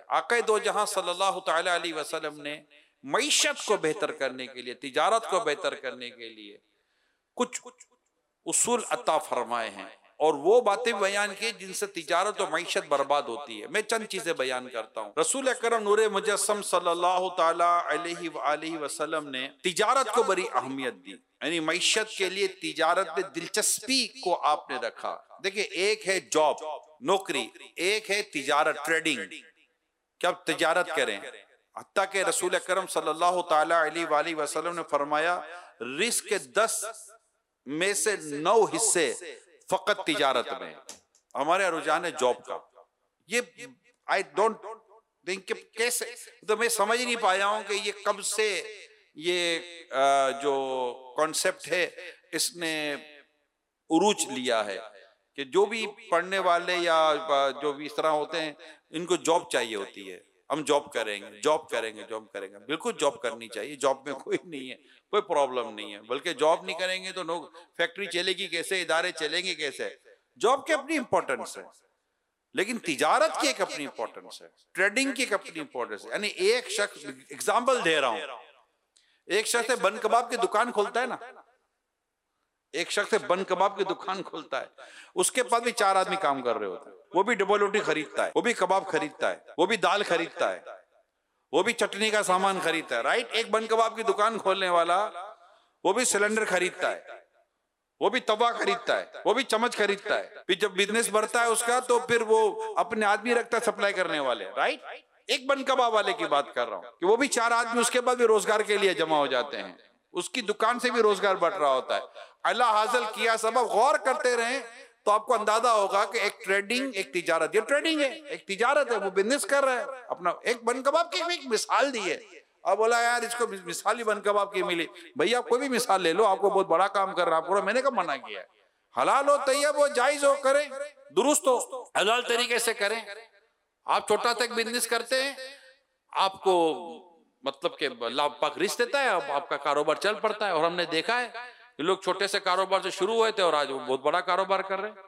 आक़ा दो जहां सल्लल्लाहु तआला अलैहि वसल्लम ने मईशत को बेहतर करने के लिए, तिजारत को बेहतर करने के लिए कुछ उसूल अता फरमाए हैं और वो बातें बयान की जिनसे तिजारत और मईशत बर्बाद होती है। मैं चंद चीजें बयान करता हूँ। रसूल अकरम नूरे मुजस्सम सल्लल्लाहु ताला अलैहि वसल्लम ने तिजारत को बड़ी अहमियत दी, यानी मईशत के लिए तिजारत में दिलचस्पी को आपने रखा। देखिए, एक है जॉब, नौकरी, एक है तिजारत, ट्रेडिंग, क्या आप तिजारत करें। हत्ता के रसूल अकरम सल्लल्लाहु ताला अलैहि वसल्लम ने फरमाया, रिस्क के 10 में से 9 हिस्से फकत तिजारत में। हमारे रुझान है जॉब का। ये आई डोंट थिंक कैसे, तो मैं समझ नहीं पाया हूं कि ये कब से ये जो कॉन्सेप्ट है इसने उरूज लिया है कि जो भी पढ़ने वाले या जो भी इस तरह होते हैं इनको जॉब चाहिए होती है। हम जॉब करेंगे, जॉब करेंगे, जॉब करेंगे। बिल्कुल जॉब करनी चाहिए, जॉब में कोई नहीं है, कोई प्रॉब्लम नहीं है। बल्कि जॉब नहीं करेंगे तो लोग, फैक्ट्री चलेगी कैसे, इदारे चलेंगे कैसे। जॉब की अपनी इंपॉर्टेंस है, लेकिन तिजारत की एक अपनी इंपॉर्टेंस है, ट्रेडिंग की एक अपनी इंपॉर्टेंस है। यानी एक शख्स, एग्जाम्पल दे रहा हूं, एक शख्स बन कबाब की दुकान खोलता है ना, एक शख्स बन कबाब की दुकान खोलता है, उसके पास भी 4 आदमी काम कर रहे होते हैं। वो भी डबल रोटी खरीदता है, वो भी कबाब खरीदता है, वो भी दाल खरीदता है, वो भी चटनी का सामान खरीदता है, राइट। एक बन कबाब की दुकान खोलने वाला वो भी सिलेंडर खरीदता है, वो भी तवा खरीदता है, वो भी चम्मच खरीदता है। फिर जब बिजनेस बढ़ता है उसका तो फिर वो अपने आदमी रखता है सप्लाई करने वाले, राइट। एक बन कबाब वाले की बात कर रहा हूं कि वो भी 4 आदमी उसके बाद भी रोजगार के लिए जमा हो जाते हैं, उसकी दुकान से भी रोजगार बढ़ रहा होता है। अल्लाह हासिल किया सबब, गौर करते रहें तो आपको अंदाजा होगा कि एक ट्रेडिंग, एक तिजारत, ये ट्रेडिंग है, एक तिजारत है, वो बिजनेस कर रहा है अपना। एक बन कबाब की एक मिसाल दी है। अब बोला यार इसको मिसाल ही बन कबाब की मिली। भैया कोई भी मिसाल ले लो, आपको बहुत बड़ा काम कर रहा है पूरा, मैंने कब मना किया है। हलाल हो, तैयब हो, जायज हो, करें, दुरुस्त हो, हलाल तरीके से करें। आप छोटा सा एक बिजनेस करते हैं, आपको मतलब के लाभ पाक रिस्क देता है, आपका कारोबार चल पड़ता है। और हमने देखा है कि लोग छोटे से कारोबार से शुरू हुए थे और आज वो बहुत बड़ा कारोबार कर रहे हैं।